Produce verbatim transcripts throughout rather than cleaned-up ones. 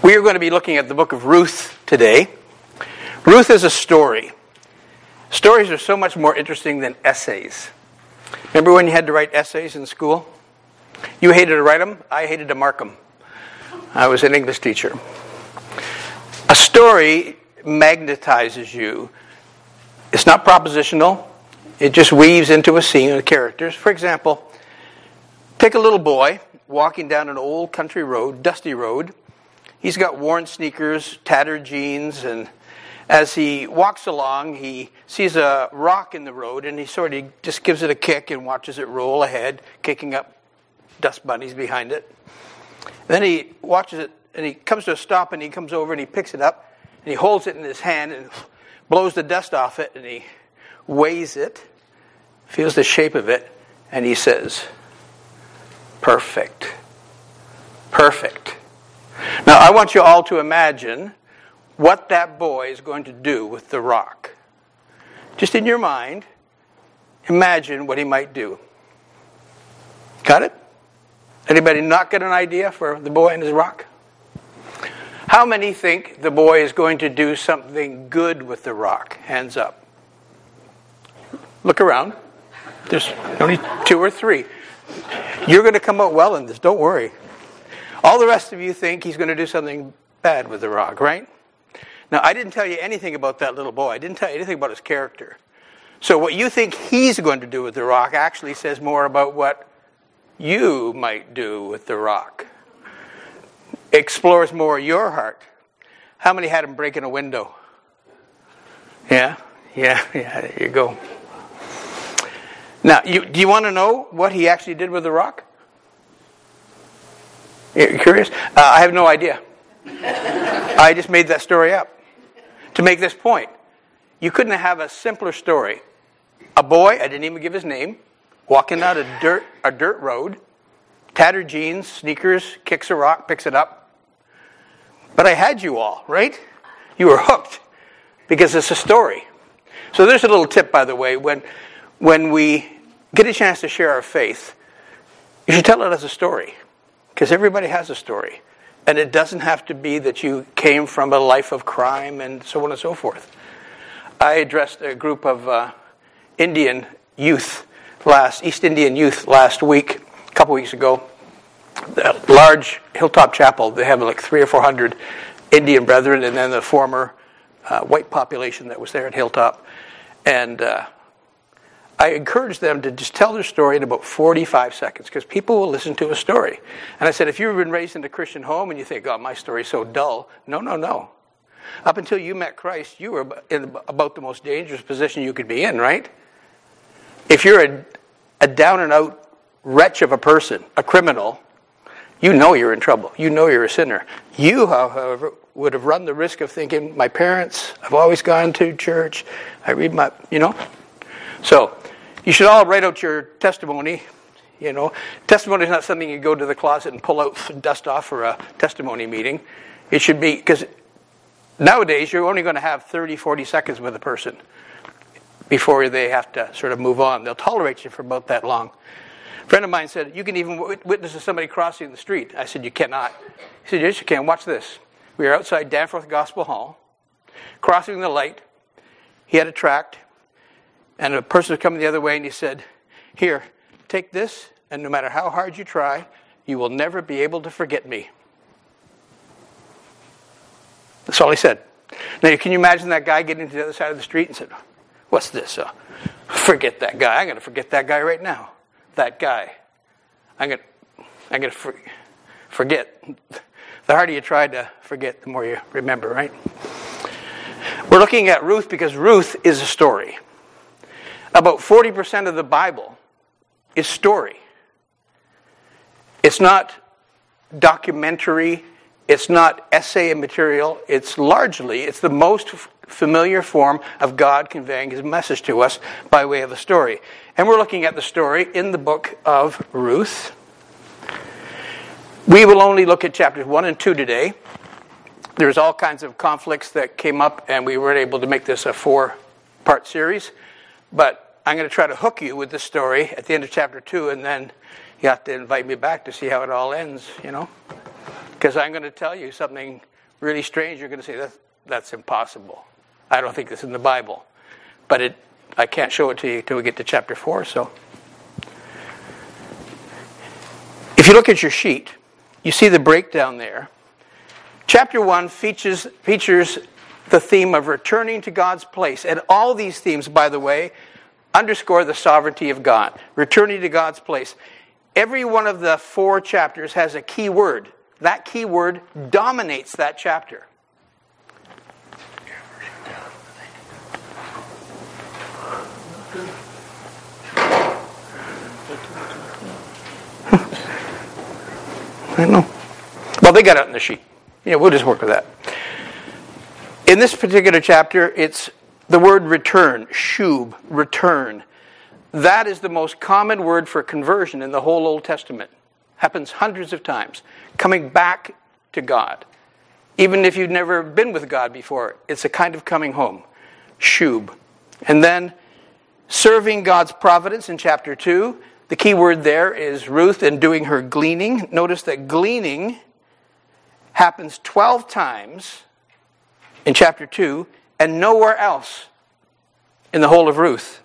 We are going to be looking at the book of Ruth today. Ruth is a story. Stories are so much more interesting than essays. Remember when you had to write essays in school? You hated to write them. I hated to mark them. I was an English teacher. A story magnetizes you. It's not propositional. It just weaves into a scene of characters. For example, take a little boy walking down an old country road, dusty road. He's got worn sneakers, tattered jeans, and as he walks along, he sees a rock in the road, and he sort of just gives it a kick and watches it roll ahead, kicking up dust bunnies behind it. Then he watches it, and he comes to a stop, and he comes over, and he picks it up, and he holds it in his hand, and blows the dust off it, and he weighs it, feels the shape of it, and he says, perfect. Perfect. Now, I want you all to imagine what that boy is going to do with the rock. Just in your mind, imagine what he might do. Got it? Anybody not get an idea for the boy and his rock? How many think the boy is going to do something good with the rock? Hands up. Look around. There's only two or three. You're going to come out well in this, don't worry. All the rest of you think he's going to do something bad with the rock, right? Now, I didn't tell you anything about that little boy. I didn't tell you anything about his character. So what you think he's going to do with the rock actually says more about what you might do with the rock. Explores more your heart. How many had him breaking a window? Yeah? Yeah, yeah, there you go. Now, you, do you want to know what he actually did with the rock? You're curious? Uh, I have no idea. I just made that story up to make this point. You couldn't have a simpler story. A boy, I didn't even give his name, walking out a dirt a dirt road, tattered jeans, sneakers, kicks a rock, picks it up. But I had you all, right? You were hooked because it's a story. So there's a little tip, by the way. When, when we get a chance to share our faith, you should tell it as a story. Because everybody has a story. And it doesn't have to be that you came from a life of crime and so on and so forth. I addressed a group of uh, Indian youth, last East Indian youth last week, a couple weeks ago. The large Hilltop Chapel, they have like three or four hundred Indian brethren, and then the former uh, white population that was there at Hilltop. And uh, I encouraged them to just tell their story in about forty-five seconds, because people will listen to a story. And I said, if you've been raised in a Christian home and you think, oh, my story's so dull, no, no, no. Up until you met Christ, you were in about the most dangerous position you could be in, right? If you're a, a down-and-out wretch of a person, a criminal, you know you're in trouble. You know you're a sinner. You, however, would have run the risk of thinking, my parents, I've always gone to church, I read my, you know. So, you should all write out your testimony. You know, testimony is not something you go to the closet and pull out and dust off for a testimony meeting. It should be, because nowadays you're only going to have thirty, forty seconds with a person before they have to sort of move on. They'll tolerate you for about that long. A friend of mine said, you can even witness to somebody crossing the street. I said, you cannot. He said, yes, you can. Watch this. We were outside Danforth Gospel Hall, crossing the light. He had a tract. And a person was coming the other way, and he said, here, take this, and no matter how hard you try, you will never be able to forget me. That's all he said. Now, can you imagine that guy getting to the other side of the street and said, what's this? Uh, forget that guy. I'm going to forget that guy right now. That guy. I'm going to, I'm going to for, forget. The harder you try to forget, the more you remember, right? We're looking at Ruth because Ruth is a story. About forty percent of the Bible is story. It's not documentary. It's not essay material. It's largely, it's the most f- familiar form of God conveying his message to us by way of a story. And we're looking at the story in the book of Ruth. We will only look at chapters one and two today. There's all kinds of conflicts that came up, and we weren't able to make this a four-part series. But I'm going to try to hook you with the story at the end of chapter two, and then you have to invite me back to see how it all ends, you know. Because I'm going to tell you something really strange, you're going to say, that's, that's impossible. I don't think this is in the Bible. But it, I can't show it to you until we get to chapter four. So, if you look at your sheet, you see the breakdown there. Chapter one features, features the theme of returning to God's place. And all these themes, by the way, underscore the sovereignty of God. Returning to God's place. Every one of the four chapters has a key word. That key word dominates that chapter. I don't know. Well, they got it in the sheet. Yeah, we'll just work with that. In this particular chapter, it's the word return, shub, return. That is the most common word for conversion in the whole Old Testament. Happens hundreds of times. Coming back to God. Even if you've never been with God before, it's a kind of coming home. Shub. And then serving God's providence in chapter two. The key word there is Ruth and doing her gleaning. Notice that gleaning happens twelve times in chapter two and nowhere else in the whole of Ruth.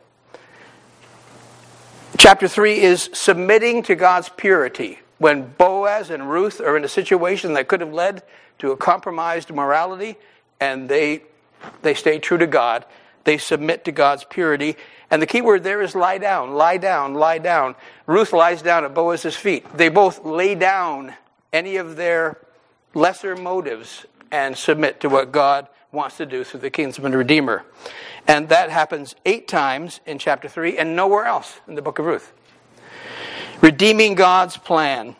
Chapter three is submitting to God's purity. When Boaz and Ruth are in a situation that could have led to a compromised morality, and they they stay true to God, they submit to God's purity. And the key word there is lie down, lie down, lie down. Ruth lies down at Boaz's feet. They both lay down any of their lesser motives and submit to what God wants to do through the kinsman redeemer. And that happens eight times in chapter three and nowhere else in the book of Ruth. Redeeming God's plan.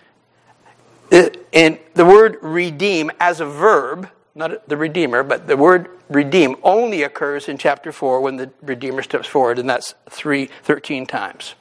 And the word redeem as a verb, not the Redeemer, but the word redeem only occurs in chapter four when the Redeemer steps forward, and that's three, thirteen times.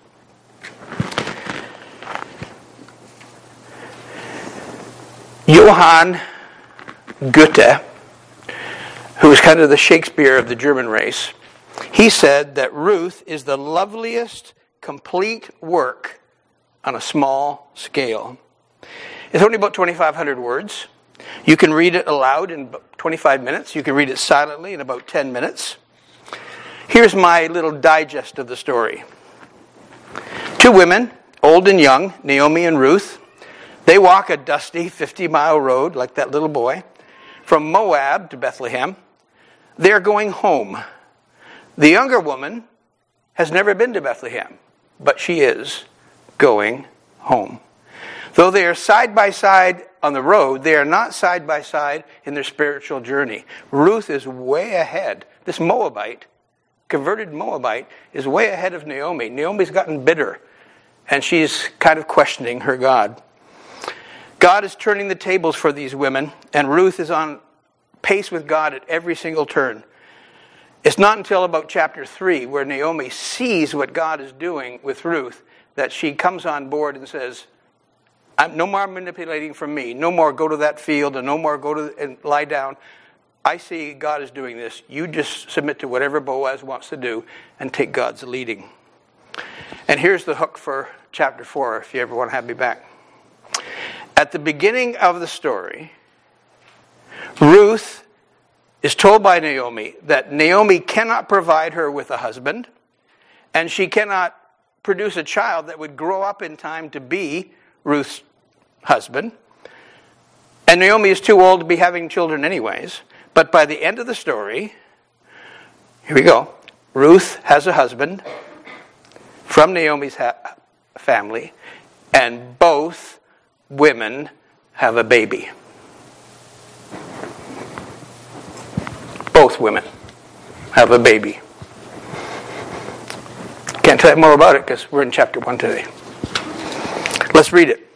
Johann Goethe, who was kind of the Shakespeare of the German race, he said that Ruth is the loveliest complete work on a small scale. It's only about twenty-five hundred words. You can read it aloud in twenty-five minutes. You can read it silently in about ten minutes. Here's my little digest of the story. Two women, old and young, Naomi and Ruth, they walk a dusty fifty-mile road, like that little boy, from Moab to Bethlehem. They're going home. The younger woman has never been to Bethlehem, but she is going home. Though they are side by side on the road, they are not side by side in their spiritual journey. Ruth is way ahead. This Moabite, converted Moabite, is way ahead of Naomi. Naomi's gotten bitter, and she's kind of questioning her God. God is turning the tables for these women, and Ruth is on pace with God at every single turn. It's not until about chapter three, where Naomi sees what God is doing with Ruth, that she comes on board and says, I'm, no more manipulating from me. No more go to that field and no more go to and lie down. I see God is doing this. You just submit to whatever Boaz wants to do and take God's leading. And here's the hook for chapter four, if you ever want to have me back. At the beginning of the story, Ruth is told by Naomi that Naomi cannot provide her with a husband, and she cannot produce a child that would grow up in time to be Ruth's husband. And Naomi is too old to be having children anyways. But by the end of the story, here we go. Ruth has a husband from Naomi's ha- family, and both women have a baby. Both women have a baby. Can't tell you more about it because we're in chapter one today. Let's read it.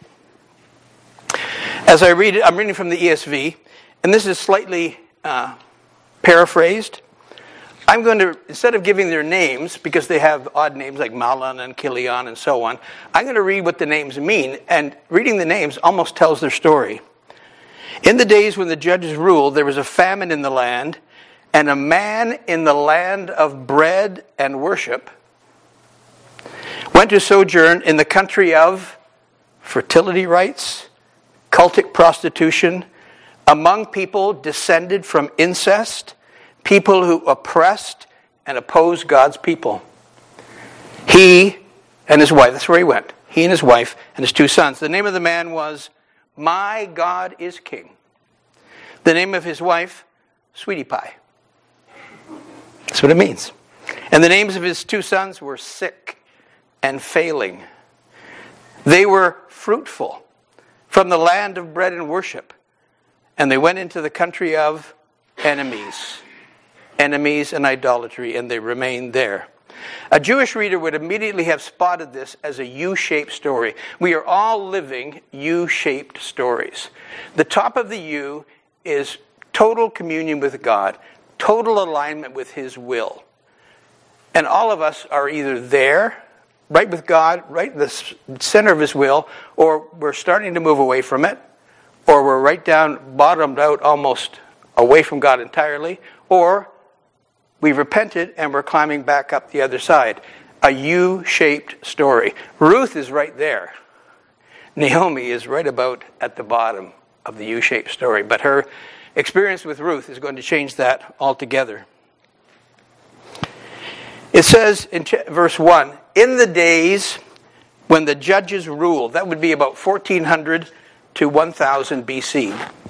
As I read it, I'm reading from the E S V, and this is slightly uh, paraphrased. I'm going to, instead of giving their names, because they have odd names like Mahlon and Kilion and so on, I'm going to read what the names mean, and reading the names almost tells their story. In the days when the judges ruled, there was a famine in the land, and a man in the land of bread and worship went to sojourn in the country of fertility rites, cultic prostitution, among people descended from incest, people who oppressed and opposed God's people. He and his wife, that's where he went. He and his wife and his two sons. The name of the man was, My God is King. The name of his wife, Sweetie Pie. That's what it means. And the names of his two sons were Sick and Failing. They were fruitful from the land of bread and worship. And they went into the country of enemies. Enemies and idolatry, and they remained there. A Jewish reader would immediately have spotted this as a U-shaped story. We are all living U-shaped stories. The top of the U is total communion with God, total alignment with His will. And all of us are either there, right with God, right in the center of His will, or we're starting to move away from it, or we're right down, bottomed out almost away from God entirely, or we've repented and we're climbing back up the other side. A U-shaped story. Ruth is right there. Naomi is right about at the bottom of the U-shaped story. But her experience with Ruth is going to change that altogether. It says in verse one, in the days when the judges ruled, that would be about fourteen hundred to one thousand B C.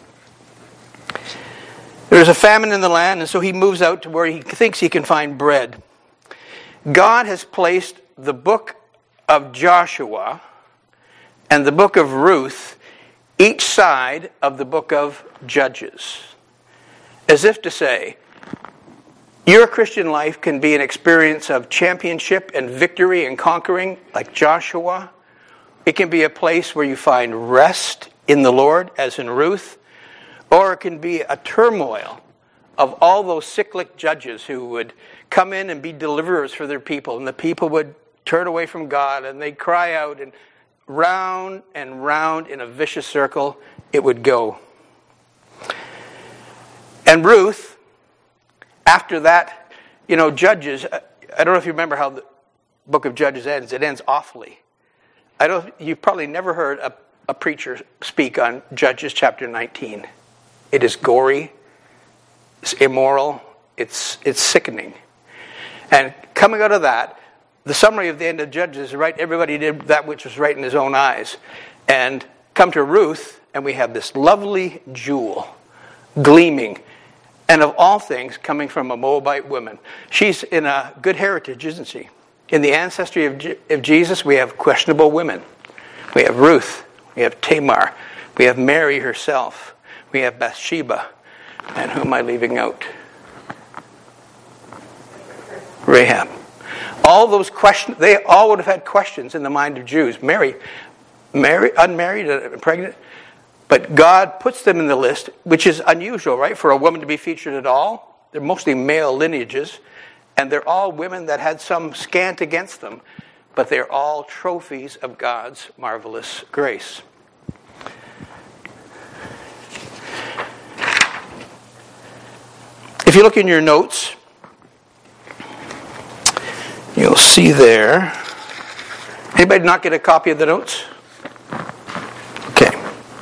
There's a famine in the land, and so he moves out to where he thinks he can find bread. God has placed the book of Joshua and the book of Ruth each side of the book of Judges. As if to say, your Christian life can be an experience of championship and victory and conquering like Joshua. It can be a place where you find rest in the Lord, as in Ruth. Or it can be a turmoil of all those cyclic judges who would come in and be deliverers for their people. And the people would turn away from God and they'd cry out, and round and round in a vicious circle it would go. And Ruth, after that, you know, Judges, I don't know if you remember how the book of Judges ends. It ends awfully. I don't. You've probably never heard a, a preacher speak on Judges chapter nineteen. It is gory, it's immoral, it's it's sickening. And coming out of that, the summary of the end of Judges is right, everybody did that which was right in his own eyes. And come to Ruth, and we have this lovely jewel, gleaming, and of all things, coming from a Moabite woman. She's in a good heritage, isn't she? In the ancestry of, Je- of Jesus, we have questionable women. We have Ruth, we have Tamar, we have Mary herself. We have Bathsheba. And who am I leaving out? Rahab. All those questions, they all would have had questions in the mind of Jews. Mary, Mary, unmarried, uh, pregnant. But God puts them in the list, which is unusual, right? For a woman to be featured at all. They're mostly male lineages. And they're all women that had some scant against them. But they're all trophies of God's marvelous grace. If you look in your notes, you'll see there. Anybody not get a copy of the notes? Okay.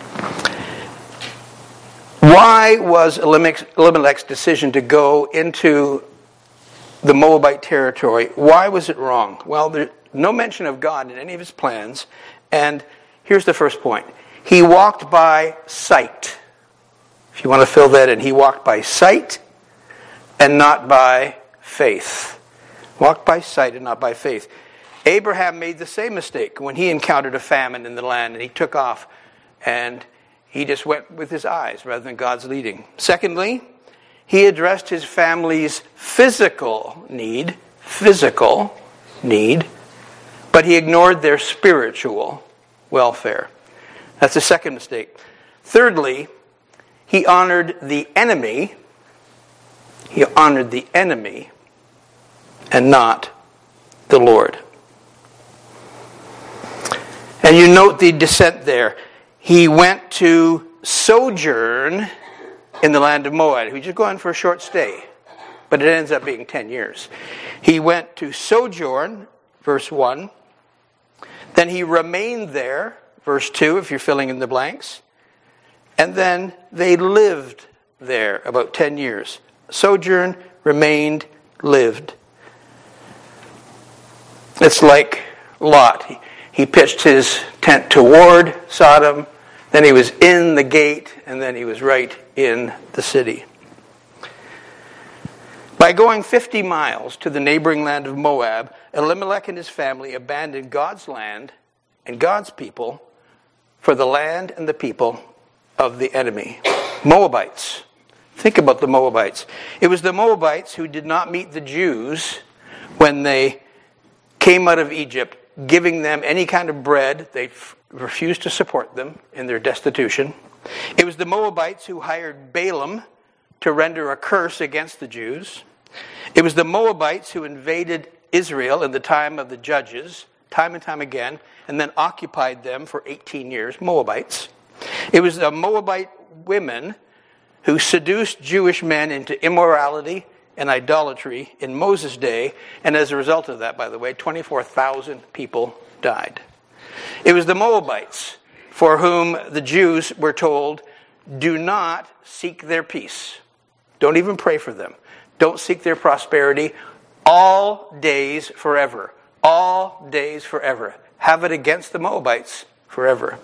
Why was Elimelech's, Elimelech's decision to go into the Moabite territory, why was it wrong? Well, there's no mention of God in any of his plans. And here's the first point. He walked by sight. If you want to fill that in, he walked by sight and not by faith. Walked by sight and not by faith. Abraham made the same mistake when he encountered a famine in the land, and he took off and he just went with his eyes rather than God's leading. Secondly, he addressed his family's physical need, physical need, but he ignored their spiritual welfare. That's the second mistake. Thirdly, he honored the enemy. He honored the enemy and not the Lord. And you note the descent there. He went to sojourn in the land of Moab. He was just going for a short stay, but it ends up being ten years. He went to sojourn, verse one. Then he remained there, verse two, if you're filling in the blanks. And then they lived there about ten years. Sojourn, remained, lived. It's like Lot. He, he pitched his tent toward Sodom, then he was in the gate, and then he was right in the city. By going fifty miles to the neighboring land of Moab, Elimelech and his family abandoned God's land and God's people for the land and the people of the enemy. Moabites. Think about the Moabites. It was the Moabites who did not meet the Jews when they came out of Egypt, giving them any kind of bread. They f- refused to support them in their destitution. It was the Moabites who hired Balaam to render a curse against the Jews. It was the Moabites who invaded Israel in the time of the judges, time and time again, and then occupied them for eighteen years, Moabites. It was the Moabite women who seduced Jewish men into immorality and idolatry in Moses' day, and as a result of that, by the way, twenty-four thousand people died. It was the Moabites for whom the Jews were told, do not seek their peace. Don't even pray for them. Don't seek their prosperity. All days forever. All days forever. Have it against the Moabites forever.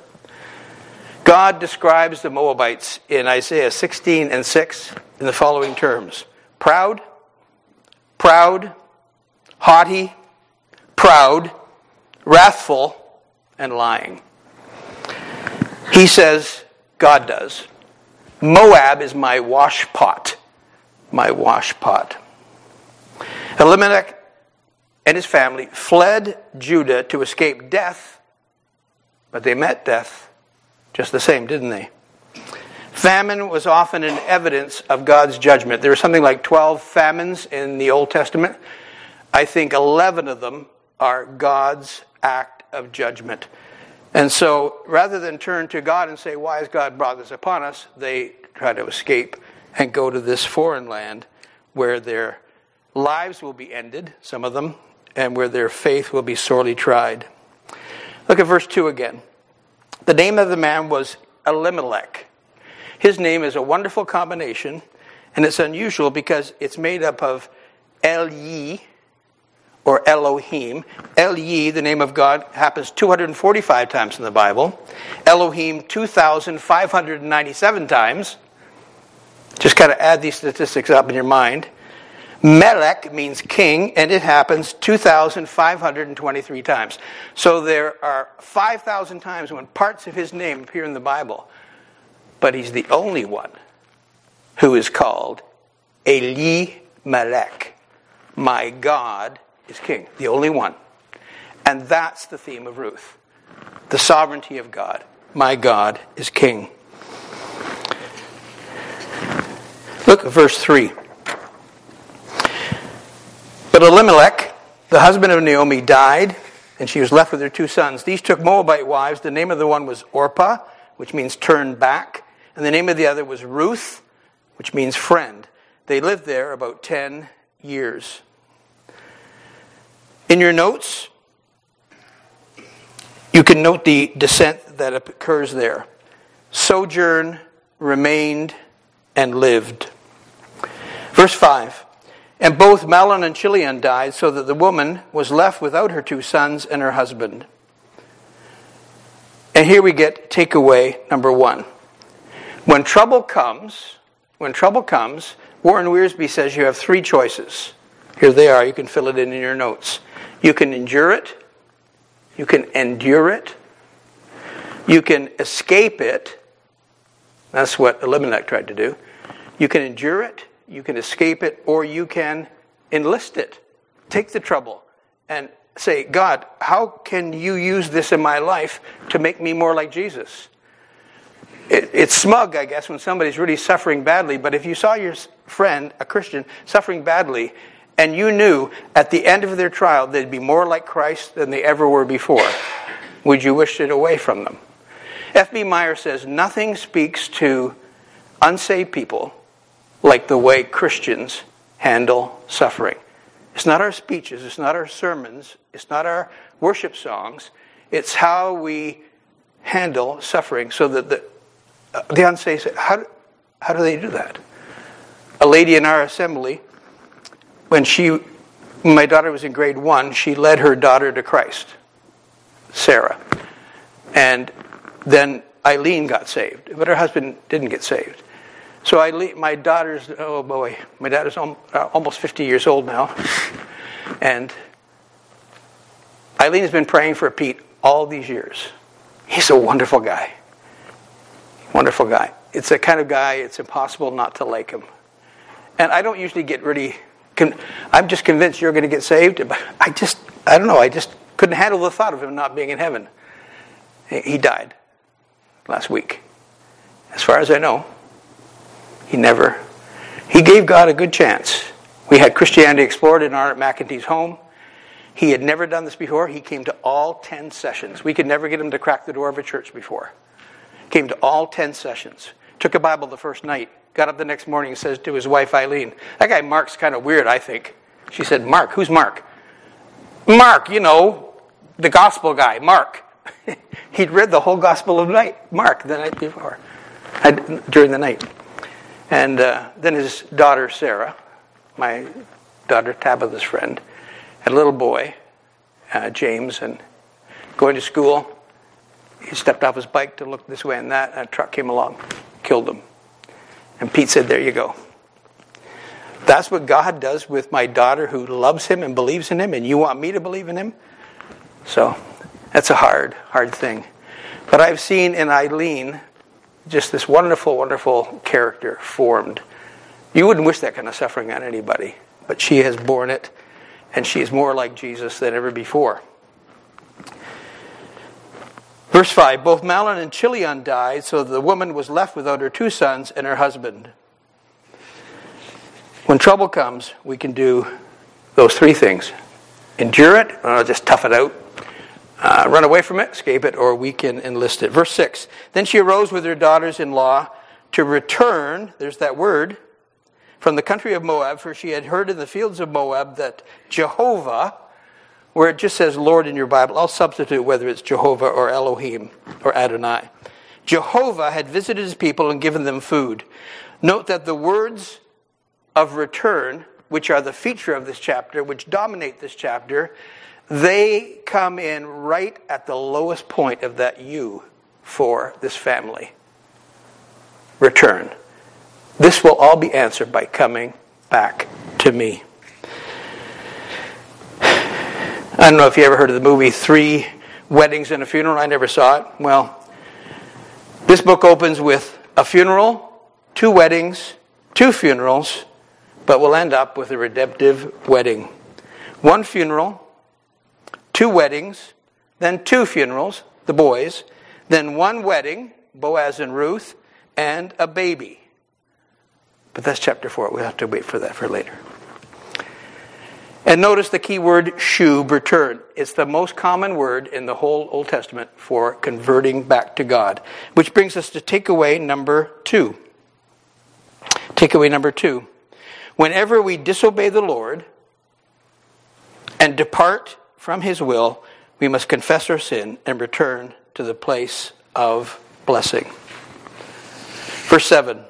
God describes the Moabites in Isaiah sixteen and six in the following terms. Proud, proud, haughty, proud, wrathful, and lying. He says, God does, Moab is my wash pot. My wash pot. Elimelech and his family fled Judah to escape death, but they met death just the same, didn't they? Famine was often an evidence of God's judgment. There were something like twelve famines in the Old Testament. I think eleven of them are God's act of judgment. And so, rather than turn to God and say, why has God brought this upon us? They try to escape and go to this foreign land where their lives will be ended, some of them, and where their faith will be sorely tried. Look at verse two again. The name of the man was Elimelech. His name is a wonderful combination, and it's unusual because it's made up of El-Yi, or Elohim. El-Yi, the name of God, happens two hundred forty-five times in the Bible. Elohim, two thousand five hundred ninety-seven times. Just kind of add these statistics up in your mind. Melech means king, and it happens two thousand five hundred twenty-three times. So there are five thousand times when parts of his name appear in the Bible. But he's the only one who is called Elimelech. My God is king. The only one. And that's the theme of Ruth. The sovereignty of God. My God is king. Look at verse three. But Elimelech, the husband of Naomi, died, and she was left with her two sons. These took Moabite wives. The name of the one was Orpah, which means turn back. And the name of the other was Ruth, which means friend. They lived there about ten years. In your notes, you can note the descent that occurs there. Sojourn, remained, and lived. Verse five. And both Mahlon and Chilion died, so that the woman was left without her two sons and her husband. And here we get takeaway number one. When trouble comes, when trouble comes, Warren Wiersbe says you have three choices. Here they are. You can fill it in in your notes. You can endure it. You can endure it. You can escape it. That's what Elimelech tried to do. You can endure it. You can escape it, or you can enlist it. Take the trouble and say, God, how can you use this in my life to make me more like Jesus? It, it's smug, I guess, when somebody's really suffering badly, but if you saw your friend, a Christian, suffering badly, and you knew at the end of their trial they'd be more like Christ than they ever were before, would you wish it away from them? F B Meyer says, nothing speaks to unsaved people like the way Christians handle suffering. It's not our speeches, it's not our sermons, it's not our worship songs, it's how we handle suffering so that the uh, the unsaved say, how, how do they do that? A lady in our assembly, when she, when my daughter was in grade one, she led her daughter to Christ, Sarah. And then Eileen got saved, but her husband didn't get saved. So Eileen, my daughter's, oh boy, my daughter's almost fifty years old now. And Eileen has been praying for Pete all these years. He's a wonderful guy. Wonderful guy. It's the kind of guy, it's impossible not to like him. And I don't usually get really, con- I'm just convinced you're going to get saved. But I just, I don't know, I just couldn't handle the thought of him not being in heaven. He died last week. As far as I know, he never, he gave God a good chance. We had Christianity Explored in Arnott McEntee's home. He had never done this before. He came to all ten sessions. We could never get him to crack the door of a church before. Came to all ten sessions. Took a Bible the first night. Got up the next morning and says to his wife, Eileen, that guy Mark's kind of weird, I think. She said, Mark? Who's Mark? Mark, you know, the gospel guy, Mark. He'd read the whole Gospel of night, Mark, the night before, during the night. And uh, then his daughter, Sarah, my daughter Tabitha's friend, had a little boy, uh, James, and going to school, he stepped off his bike to look this way and that, and a truck came along, killed him. And Pete said, there you go. That's what God does with my daughter who loves him and believes in him, and you want me to believe in him? So that's a hard, hard thing. But I've seen in Eileen just this wonderful, wonderful character formed. You wouldn't wish that kind of suffering on anybody, but she has borne it, and she is more like Jesus than ever before. Verse five, both Mahlon and Chilion died, so the woman was left without her two sons and her husband. When trouble comes, we can do those three things. Endure it, or just tough it out. Uh, run away from it, escape it, or we can enlist it. Verse six, then she arose with her daughters-in-law to return, there's that word, from the country of Moab, for she had heard in the fields of Moab that Jehovah, where it just says Lord in your Bible, I'll substitute whether it's Jehovah or Elohim or Adonai. Jehovah had visited his people and given them food. Note that the words of return, which are the feature of this chapter, which dominate this chapter, they come in right at the lowest point of that U for this family. Return. This will all be answered by coming back to me. I don't know if you ever heard of the movie Three Weddings and a Funeral. I never saw it. Well, this book opens with a funeral, two weddings, two funerals, but we'll end up with a redemptive wedding. One funeral, two weddings, then two funerals, the boys, then one wedding, Boaz and Ruth, and a baby. But that's chapter four. We'll have to wait for that for later. And notice the key word, shub, return. It's the most common word in the whole Old Testament for converting back to God. Which brings us to takeaway number two. Takeaway number two. Whenever we disobey the Lord and depart from his will, we must confess our sin and return to the place of blessing. Verse seven.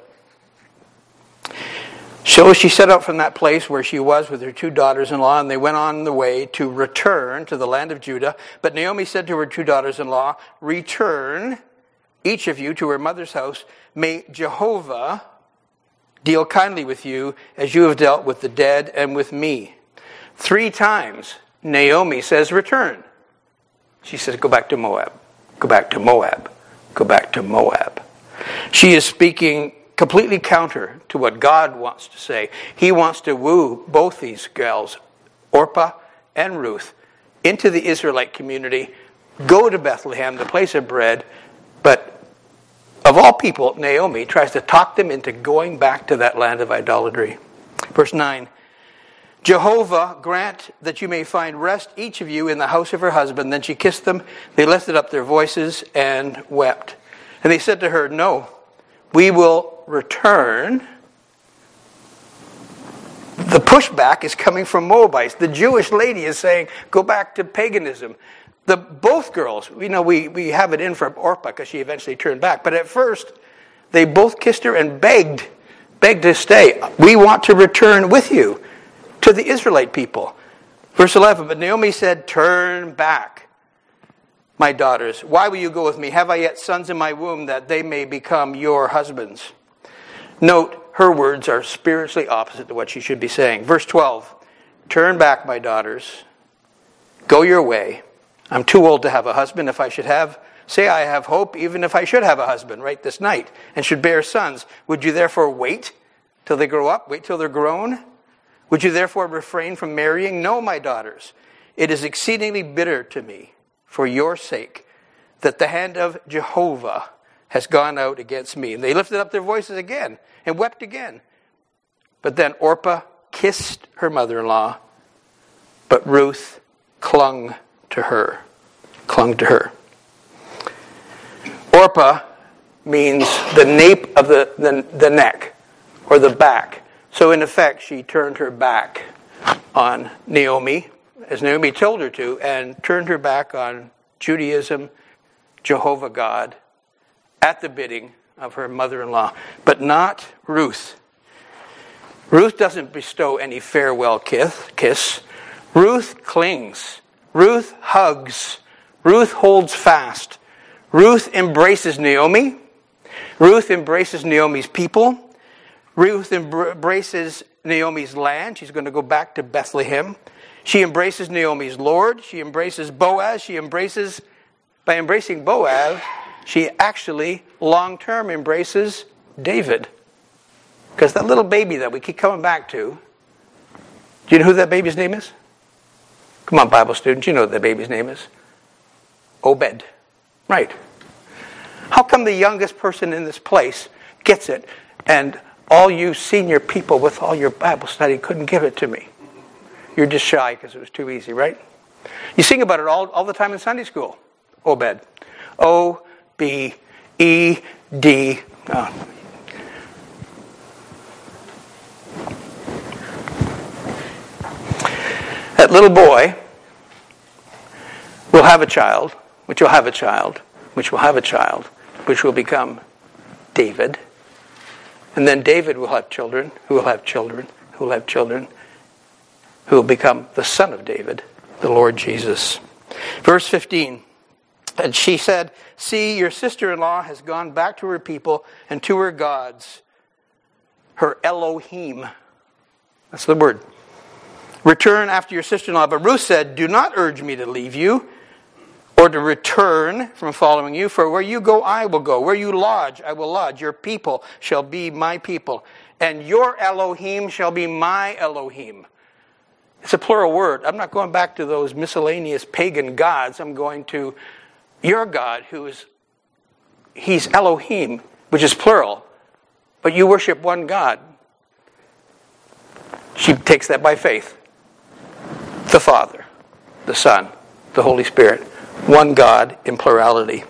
So she set out from that place where she was with her two daughters-in-law, and they went on the way to return to the land of Judah. But Naomi said to her two daughters-in-law, return, each of you, to her mother's house. May Jehovah deal kindly with you as you have dealt with the dead and with me. Three times Naomi says return. She says go back to Moab, go back to Moab, go back to Moab. She is speaking completely counter to what God wants to say. He wants to woo both these gals, Orpah and Ruth, into the Israelite community, go to Bethlehem, the place of bread, but of all people, Naomi tries to talk them into going back to that land of idolatry. Verse nine, Jehovah grant that you may find rest, each of you, in the house of her husband. Then she kissed them. They lifted up their voices and wept. And they said to her, no, we will return. The pushback is coming from Moabites. The Jewish lady is saying, go back to paganism. The both girls, you know, we, we have it in for Orpah because she eventually turned back. But at first, They both kissed her and begged, begged to stay. We want to return with you to the Israelite people. Verse eleven, but Naomi said, turn back, my daughters. Why will you go with me? Have I yet sons in my womb that they may become your husbands? Note, her words are spiritually opposite to what she should be saying. Verse twelve, turn back, my daughters. Go your way. I'm too old to have a husband. If I should have, say I have hope, even if I should have a husband right this night, and should bear sons. Would you therefore wait till they grow up? Wait till they're grown? Would you therefore refrain from marrying? No, my daughters. It is exceedingly bitter to me, for your sake, that the hand of Jehovah has gone out against me. And they lifted up their voices again and wept again. But then Orpah kissed her mother-in-law, but Ruth clung to her. Clung to her. Orpah means the nape of the, the, the neck, or the back. So in effect, she turned her back on Naomi, as Naomi told her to, and turned her back on Judaism, Jehovah God, at the bidding of her mother-in-law, but not Ruth. Ruth doesn't bestow any farewell kiss. Ruth clings. Ruth hugs. Ruth holds fast. Ruth embraces Naomi. Ruth embraces Naomi's people. Ruth embraces Naomi's land. She's going to go back to Bethlehem. She embraces Naomi's Lord. She embraces Boaz. She embraces, by embracing Boaz, she actually long-term embraces David. Because that little baby that we keep coming back to, do you know who that baby's name is? Come on, Bible students, you know what that baby's name is. Obed. Right. How come the youngest person in this place gets it, and all you senior people with all your Bible study couldn't give it to me? You're just shy because it was too easy, right? You sing about it all, all the time in Sunday school. Obed. O B E D. Oh. That little boy will have a child, which will have a child, which will have a child, which will become David. And then David will have children, who will have children, who will have children, who will become the son of David, the Lord Jesus. Verse fifteen, and she said, see, your sister-in-law has gone back to her people and to her gods, her Elohim. That's the word. Return after your sister-in-law. But Ruth said, do not urge me to leave you or to return from following you. For where you go, I will go. Where you lodge, I will lodge. Your people shall be my people. And your Elohim shall be my Elohim. It's a plural word. I'm not going back to those miscellaneous pagan gods. I'm going to your God, who is, he's Elohim, which is plural. But you worship one God. She takes that by faith. The Father, the Son, the Holy Spirit. One God in plurality.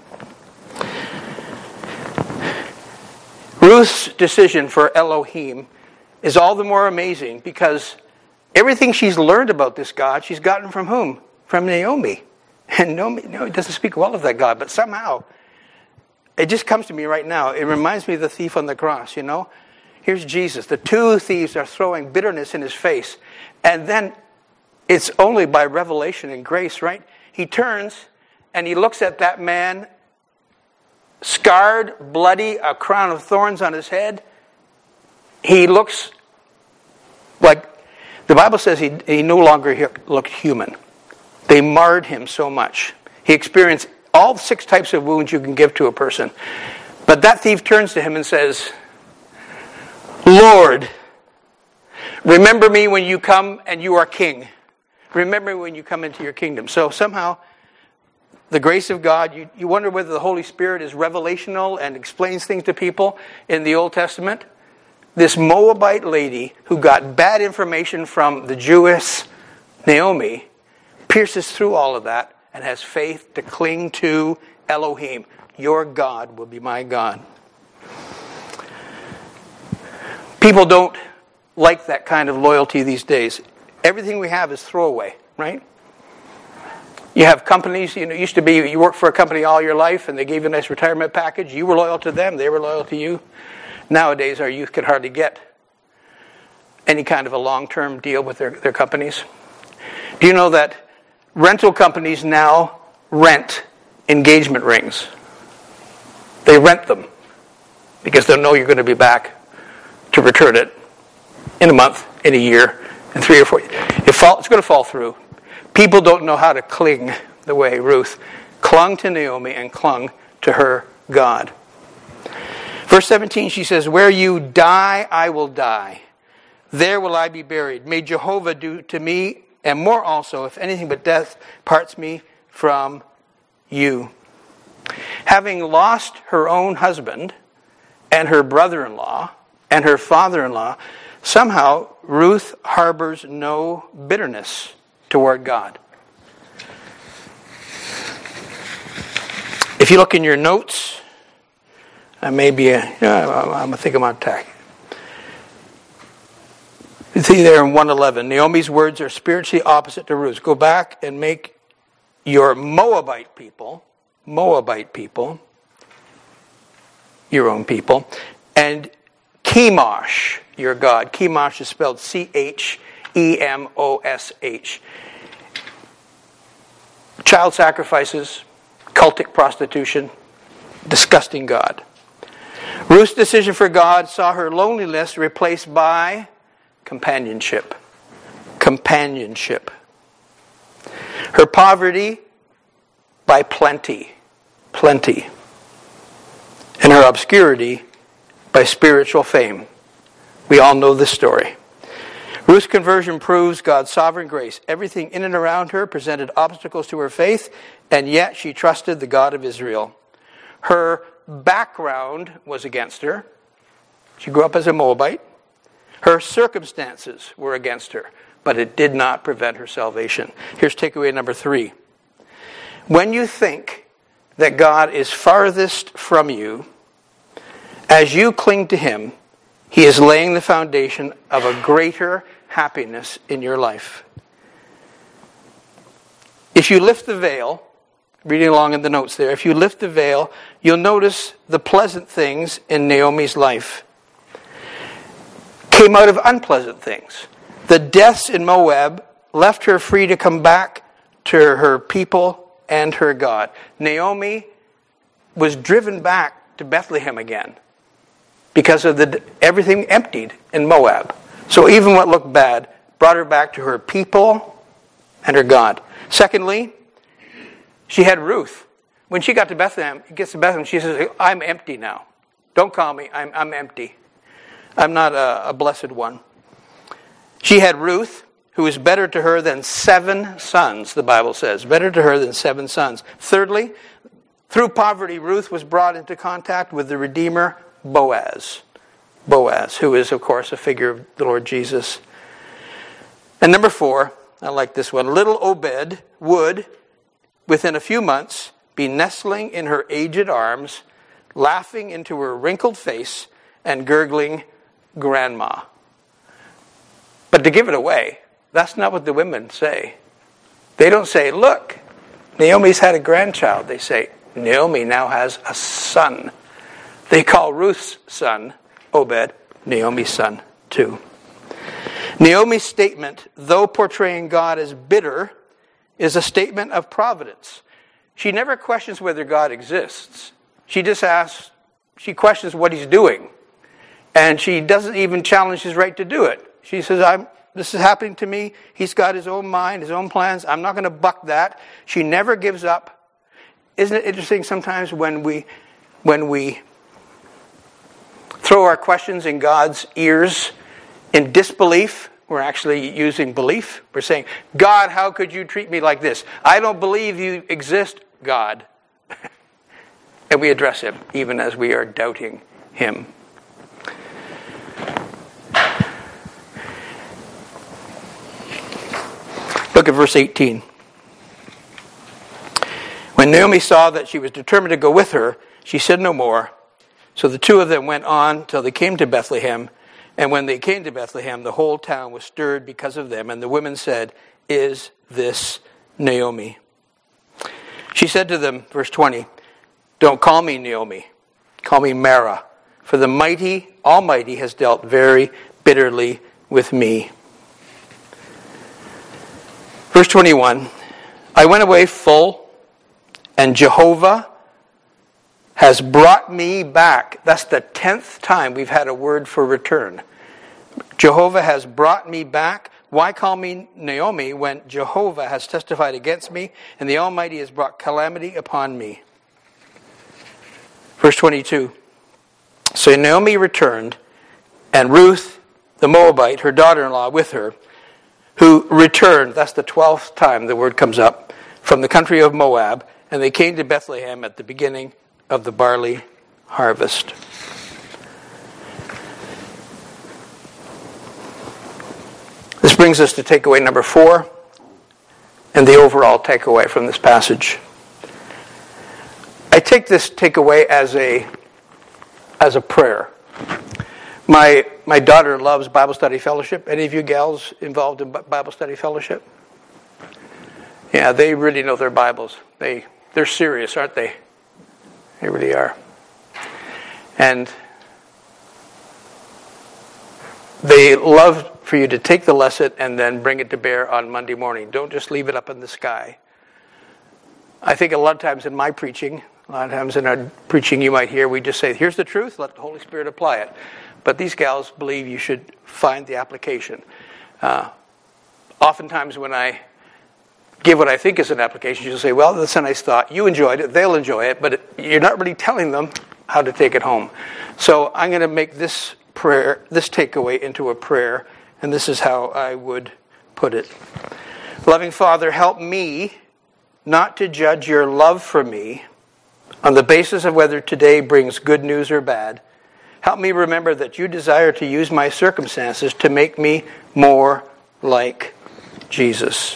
Ruth's decision for Elohim is all the more amazing because everything she's learned about this God, she's gotten from whom? From Naomi. And Naomi, Naomi doesn't speak well of that God, but somehow, it just comes to me right now. It reminds me of the thief on the cross, you know? Here's Jesus. The two thieves are throwing bitterness in his face. And then it's only by revelation and grace, right? He turns and he looks at that man, scarred, bloody, a crown of thorns on his head. He looks like, the Bible says he, he no longer looked human. They marred him so much. He experienced all six types of wounds you can give to a person. But that thief turns to him and says, Lord, remember me when you come and you are king. Remember me when you come into your kingdom. So somehow, the grace of God, you, you wonder whether the Holy Spirit is revelational and explains things to people in the Old Testament. This Moabite lady who got bad information from the Jewess Naomi pierces through all of that and has faith to cling to Elohim. Your God will be my God. People don't like that kind of loyalty these days. Everything we have is throwaway, right? You have companies, you know, it used to be you worked for a company all your life and they gave you a nice retirement package. You were loyal to them, they were loyal to you. Nowadays, our youth can hardly get any kind of a long-term deal with their, their companies. Do you know that rental companies now rent engagement rings? They rent them because they know you're going to be back to return it in a month, in a year, in three or four. It fall, it's going to fall through. People don't know how to cling the way Ruth clung to Naomi and clung to her God. Verse seventeen, she says, "Where you die, I will die. There will I be buried. May Jehovah do to me, and more also, if anything but death parts me from you." Having lost her own husband and her brother-in-law and her father-in-law, somehow Ruth harbors no bitterness toward God. If you look in your notes, I may be, a, yeah, I think I'm on track. You see there in one eleven, Naomi's words are spiritually opposite to Ruth's. Go back and make your Moabite people, Moabite people, your own people, and Chemosh, your God. Chemosh is spelled C H E M O S H. Child sacrifices, cultic prostitution, disgusting God. Ruth's decision for God saw her loneliness replaced by companionship. Companionship. Her poverty by plenty. Plenty. And her obscurity by spiritual fame. We all know this story. Ruth's conversion proves God's sovereign grace. Everything in and around her presented obstacles to her faith, and yet she trusted the God of Israel. Her background was against her. She grew up as a Moabite. Her circumstances were against her, but it did not prevent her salvation. Here's takeaway number three. When you think that God is farthest from you, as you cling to Him, He is laying the foundation of a greater happiness in your life. If you lift the veil, reading along in the notes there, if you lift the veil, you'll notice the pleasant things in Naomi's life came out of unpleasant things. The deaths in Moab left her free to come back to her people and her God. Naomi was driven back to Bethlehem again because of the everything emptied in Moab. So even what looked bad brought her back to her people and her God. Secondly, she had Ruth. When she got to Bethlehem, gets to Bethlehem, she says, "I'm empty now. Don't call me. I'm, I'm empty. I'm not a, a blessed one." She had Ruth, who is better to her than seven sons, the Bible says. Better to her than seven sons. Thirdly, through poverty, Ruth was brought into contact with the Redeemer, Boaz. Boaz, who is, of course, a figure of the Lord Jesus. And number four, I like this one. Little Obed would, within a few months, be nestling in her aged arms, laughing into her wrinkled face, and gurgling, "Grandma." But to give it away, that's not what the women say. They don't say, "Look, Naomi's had a grandchild." They say, "Naomi now has a son." They call Ruth's son, Obed, Naomi's son too. Naomi's statement, though portraying God as bitter, is a statement of providence. She never questions whether God exists. She just asks, she questions what He's doing. And she doesn't even challenge His right to do it. She says, I'm, this is happening to me. He's got His own mind, His own plans. I'm not going to buck that. She never gives up. Isn't it interesting sometimes when we, when we throw our questions in God's ears in disbelief, we're actually using belief. We're saying, "God, how could you treat me like this? I don't believe you exist, God." And we address Him even as we are doubting Him. Look at verse eighteen. When Naomi saw that she was determined to go with her, she said no more. So the two of them went on till they came to Bethlehem. And when they came to Bethlehem, the whole town was stirred because of them. And the women said, "Is this Naomi?" She said to them, verse twenty, don't call me Naomi, call me Mara, for the mighty, Almighty has dealt very bitterly with me. Verse twenty-one, I went away full, and Jehovah has brought me back. That's the tenth time we've had a word for return. Jehovah has brought me back. Why call me Naomi when Jehovah has testified against me and the Almighty has brought calamity upon me? Verse twenty-two. So Naomi returned, and Ruth, the Moabite, her daughter-in-law, with her, who returned, that's the twelfth time the word comes up, from the country of Moab, and they came to Bethlehem at the beginning of the barley harvest. This brings us to takeaway number four, and the overall takeaway from this passage. I take this takeaway as a as a prayer. My my daughter loves Bible study fellowship. Any of you gals involved in Bible study fellowship? Yeah, they really know their Bibles. They they're serious, aren't they? They really are. And they love for you to take the lesson and then bring it to bear on Monday morning. Don't just leave it up in the sky. I think a lot of times in my preaching, a lot of times in our preaching you might hear, we just say, here's the truth, let the Holy Spirit apply it. But these gals believe you should find the application. Uh, oftentimes when I give what I think is an application, you'll say, well, that's a nice thought. You enjoyed it, they'll enjoy it, but it, you're not really telling them how to take it home. So I'm going to make this prayer, this takeaway into a prayer, and this is how I would put it. Loving Father, help me not to judge your love for me on the basis of whether today brings good news or bad. Help me remember that you desire to use my circumstances to make me more like Jesus.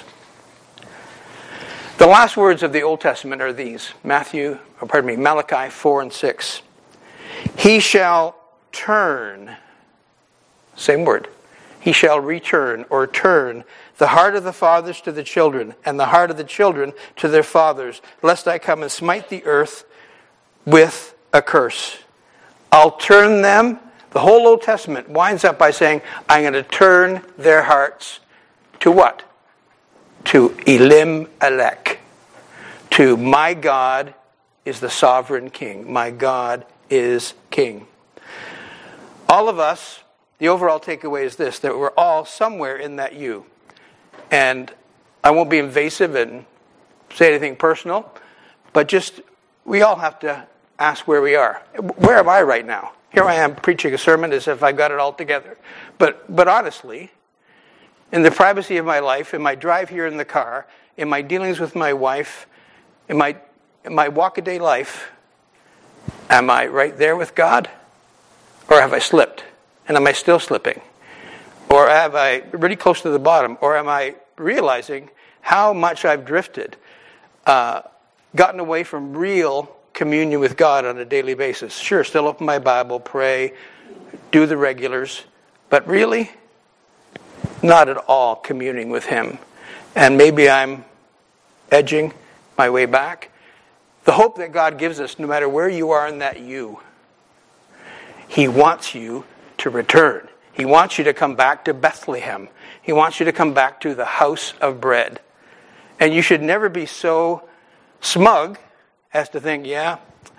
The last words of the Old Testament are these. Matthew, or pardon me, Malachi four and six. He shall turn, same word, he shall return or turn the heart of the fathers to the children and the heart of the children to their fathers, lest I come and smite the earth with a curse. I'll turn them. The whole Old Testament winds up by saying, I'm going to turn their hearts to what? To Elim Elek. To my God is the sovereign king. My God is king. All of us, the overall takeaway is this, that we're all somewhere in that you. And I won't be invasive and say anything personal, but just, we all have to ask where we are. Where am I right now? Here I am preaching a sermon as if I've got it all together. But but honestly, in the privacy of my life, in my drive here in the car, in my dealings with my wife, in my in my walk-a-day life, am I right there with God? Or have I slipped? And am I still slipping? Or have I really close to the bottom? Or am I realizing how much I've drifted, uh, gotten away from real communion with God on a daily basis? Sure, still open my Bible, pray, do the regulars, but really not at all communing with Him. And maybe I'm edging my way back. The hope that God gives us, no matter where you are in that you, He wants you to return. He wants you to come back to Bethlehem. He wants you to come back to the house of bread. And you should never be so smug as to think, yeah,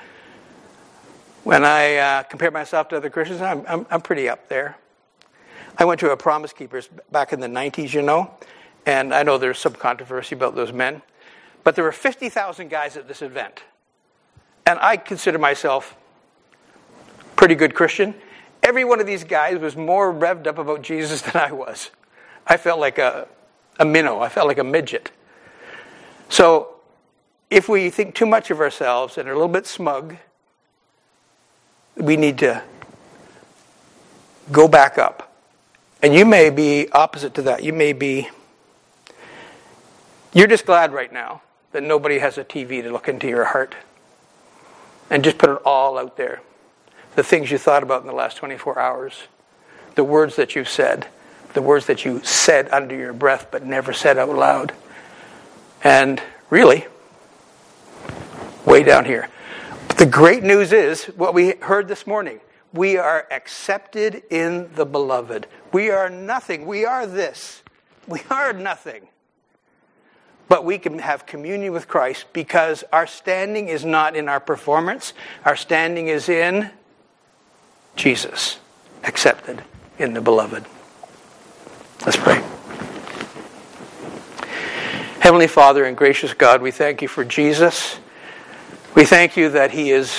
when I uh, compare myself to other Christians, I'm, I'm, I'm pretty up there. I went to a Promise Keepers back in the nineties, you know, and I know there's some controversy about those men, but there were fifty thousand guys at this event. And I consider myself a pretty good Christian. Every one of these guys was more revved up about Jesus than I was. I felt like a, a minnow. I felt like a midget. So, if we think too much of ourselves and are a little bit smug, we need to go back up. And you may be opposite to that. You may be, you're just glad right now that nobody has a T V to look into your heart and just put it all out there. The things you thought about in the last twenty-four hours, the words that you've said, the words that you said under your breath but never said out loud. And really, way down here. But the great news is what we heard this morning. We are accepted in the beloved. We are nothing. We are this. We are nothing. But we can have communion with Christ because our standing is not in our performance. Our standing is in Jesus, accepted in the beloved. Let's pray. Heavenly Father and gracious God, we thank you for Jesus. We thank you that he is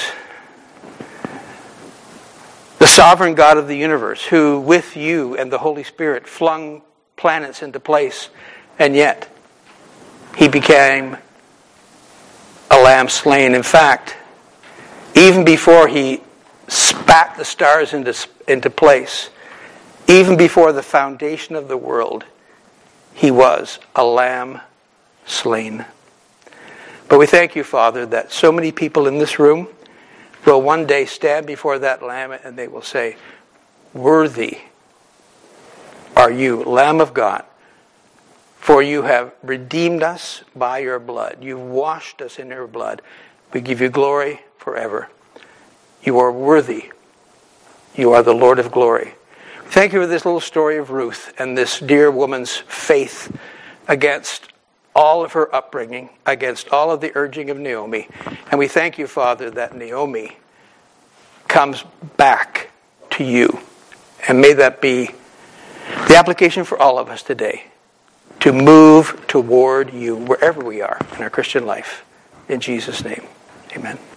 the sovereign God of the universe, who with you and the Holy Spirit flung planets into place, and yet he became a lamb slain. In fact, even before he spat the stars into, into place, even before the foundation of the world, he was a lamb slain. But we thank you, Father, that so many people in this room will one day stand before that Lamb and they will say, "Worthy are you, Lamb of God, for you have redeemed us by your blood. You've washed us in your blood. We give you glory forever. You are worthy. You are the Lord of glory." Thank you for this little story of Ruth and this dear woman's faith against all of her upbringing, against all of the urging of Naomi. And we thank you, Father, that Naomi comes back to you. And may that be the application for all of us today, to move toward you wherever we are in our Christian life. In Jesus' name, amen.